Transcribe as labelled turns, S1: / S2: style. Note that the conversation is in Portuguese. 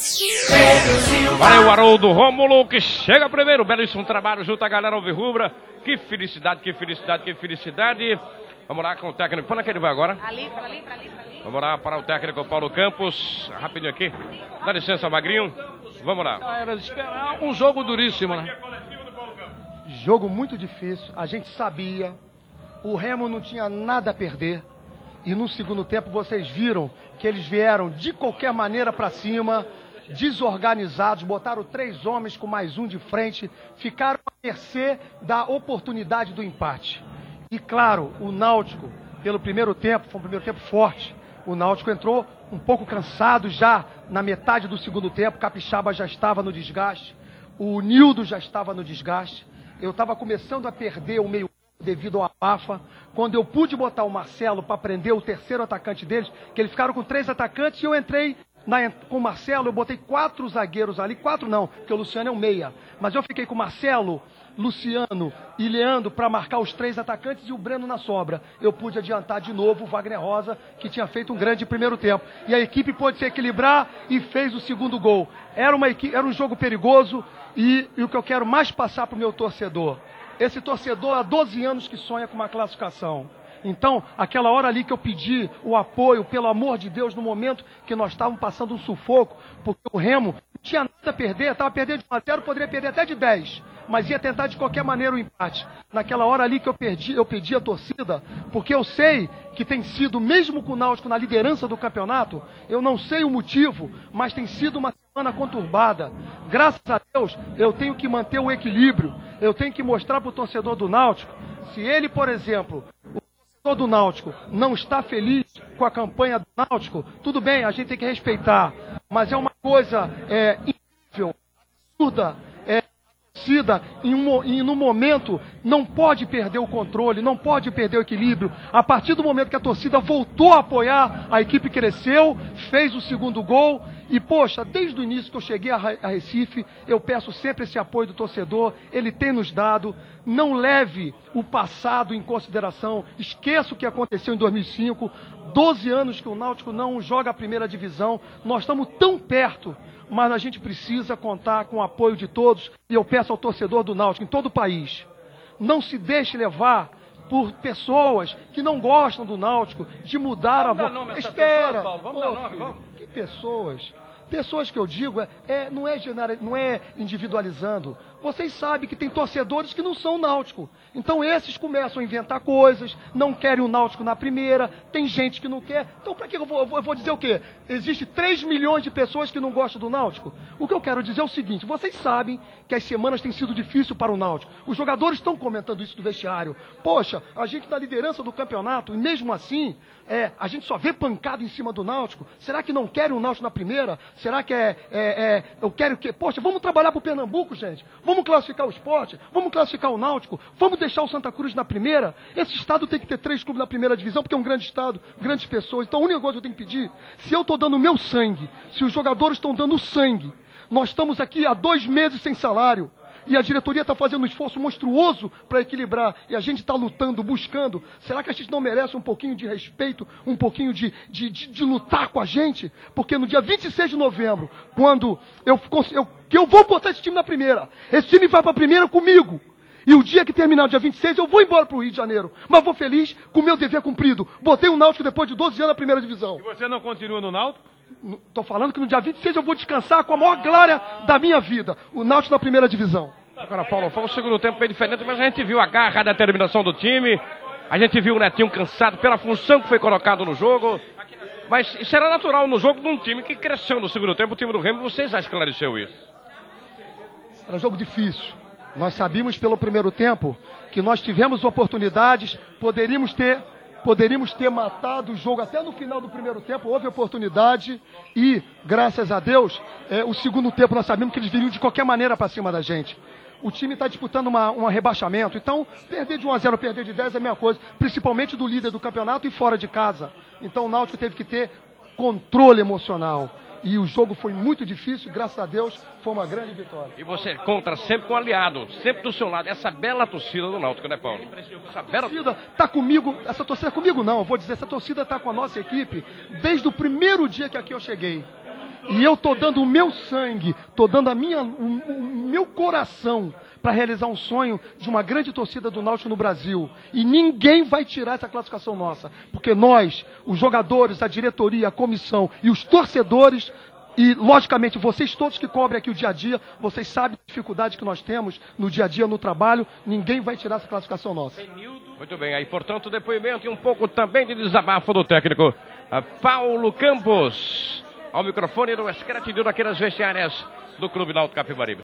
S1: Valeu, Haroldo Rômulo, que chega primeiro. Belíssimo trabalho junto à galera alvirrubra. Que felicidade, que felicidade, que felicidade. Vamos lá com o técnico. Para onde é que ele vai agora? Ali. Vamos lá para o técnico Paulo Campos. Rapidinho aqui. Dá licença, Magrinho. Vamos lá.
S2: Era de esperar um jogo duríssimo, né?
S3: Jogo muito difícil. A gente sabia. O Remo não tinha nada a perder. E no segundo tempo vocês viram que eles vieram de qualquer maneira para cima, desorganizados, botaram 3 homens com mais um de frente, ficaram à mercê da oportunidade do empate. E claro, o Náutico, pelo primeiro tempo, foi um primeiro tempo forte. O Náutico entrou um pouco cansado já na metade do segundo tempo, Capixaba já estava no desgaste, o Nildo já estava no desgaste. Eu estava começando a perder o meio devido ao abafa, quando eu pude botar o Marcelo para prender o terceiro atacante deles, que eles ficaram com 3 atacantes e eu entrei com o Marcelo, eu botei 4 zagueiros ali, 4 não, porque o Luciano é um meia, mas eu fiquei com o Marcelo, Luciano e Leandro para marcar os 3 atacantes e o Breno na sobra. Eu pude adiantar de novo o Wagner Rosa, que tinha feito um grande primeiro tempo. E a equipe pôde se equilibrar e fez o segundo gol. Era um jogo perigoso e o que eu quero mais passar para o meu torcedor. Esse torcedor há 12 anos que sonha com uma classificação. Então, aquela hora ali que eu pedi o apoio, pelo amor de Deus, no momento que nós estávamos passando um sufoco, porque o Remo não tinha nada a perder, estava perdendo de 1 a 0, poderia perder até de 10, mas ia tentar de qualquer maneira o empate. Naquela hora ali que eu pedi a torcida, porque eu sei que tem sido, mesmo com o Náutico na liderança do campeonato, eu não sei o motivo, mas tem sido uma semana conturbada. Graças a Deus, eu tenho que manter o equilíbrio, eu tenho que mostrar para o torcedor do Náutico, se ele, por exemplo, do Náutico não está feliz com a campanha do Náutico, tudo bem, a gente tem que respeitar, mas é uma coisa incrível, absurda, torcida em um momento não pode perder o controle, não pode perder o equilíbrio. A partir do momento que a torcida voltou a apoiar, a equipe cresceu, fez o segundo gol e, poxa, desde o início que eu cheguei a Recife, eu peço sempre esse apoio do torcedor, ele tem nos dado. Não leve o passado em consideração, esqueça o que aconteceu em 2005, 12 anos que o Náutico não joga a primeira divisão, nós estamos tão perto, mas a gente precisa contar com o apoio de todos, e eu peço ao torcedor do Náutico, em todo o país, não se deixe levar por pessoas que não gostam do Náutico, de mudar a voz. Espera, que pessoas? Pessoas que eu digo, não é individualizando. Vocês sabem que tem torcedores que não são Náutico. Então esses começam a inventar coisas, não querem o Náutico na primeira, tem gente que não quer. Então para que eu vou dizer o quê? Existe 3 milhões de pessoas que não gostam do Náutico? O que eu quero dizer é o seguinte, vocês sabem que as semanas têm sido difíceis para o Náutico. Os jogadores estão comentando isso do vestiário. Poxa, a gente na liderança do campeonato, e mesmo assim, a gente só vê pancada em cima do Náutico. Será que não querem o Náutico na primeira? Será que eu quero que... Poxa, vamos trabalhar para o Pernambuco, gente. Vamos classificar o Sport, vamos classificar o Náutico, vamos deixar o Santa Cruz na primeira. Esse estado tem que ter 3 clubes na primeira divisão, porque é um grande estado, grandes pessoas. Então a única coisa que eu tenho que pedir, se eu estou dando o meu sangue, se os jogadores estão dando o sangue, nós estamos aqui há 2 meses sem salário, e a diretoria está fazendo um esforço monstruoso para equilibrar, e a gente está lutando, buscando. Será que a gente não merece um pouquinho de respeito, um pouquinho de lutar com a gente? Porque no dia 26 de novembro, quando eu vou botar esse time na primeira, esse time vai para a primeira comigo, e o dia que terminar o dia 26, eu vou embora para o Rio de Janeiro, mas vou feliz com o meu dever cumprido. Botei o Náutico depois de 12 anos na primeira divisão.
S1: E você não continua no Náutico?
S3: Estou falando que no dia 26 eu vou descansar com a maior glória da minha vida. O Náutico na primeira divisão.
S1: Agora, Paulo, foi um segundo tempo bem diferente, mas a gente viu a garra, a determinação do time. A gente viu o Netinho cansado pela função que foi colocado no jogo. Mas isso era natural no jogo de um time que cresceu no segundo tempo, o time do Remo. Você já esclareceu isso?
S3: Era um jogo difícil. Nós sabíamos pelo primeiro tempo que nós tivemos oportunidades, poderíamos ter matado o jogo até no final do primeiro tempo, houve oportunidade e, graças a Deus, o segundo tempo nós sabíamos que eles viriam de qualquer maneira para cima da gente. O time está disputando um rebaixamento, então perder de 1 a 0, perder de 10 é a mesma coisa, principalmente do líder do campeonato e fora de casa. Então o Náutico teve que ter controle emocional. E o jogo foi muito difícil, graças a Deus, foi uma grande vitória.
S1: E você conta sempre com um aliado, sempre do seu lado, essa bela torcida do Náutico, né, Paulo? Essa bela
S3: torcida está comigo, essa torcida comigo não, eu vou dizer, essa torcida está com a nossa equipe desde o primeiro dia que aqui eu cheguei. E eu tô dando o meu sangue, tô dando o meu coração para realizar um sonho de uma grande torcida do Náutico no Brasil. E ninguém vai tirar essa classificação nossa. Porque nós, os jogadores, a diretoria, a comissão e os torcedores, e logicamente vocês todos que cobrem aqui o dia a dia, vocês sabem a dificuldade que nós temos no dia a dia, no trabalho, ninguém vai tirar essa classificação nossa.
S1: Muito bem, aí portanto o depoimento e um pouco também de desabafo do técnico Paulo Campos. Ao microfone do Escratidão aqui nas vestiárias do Clube Náutico Capibaribe.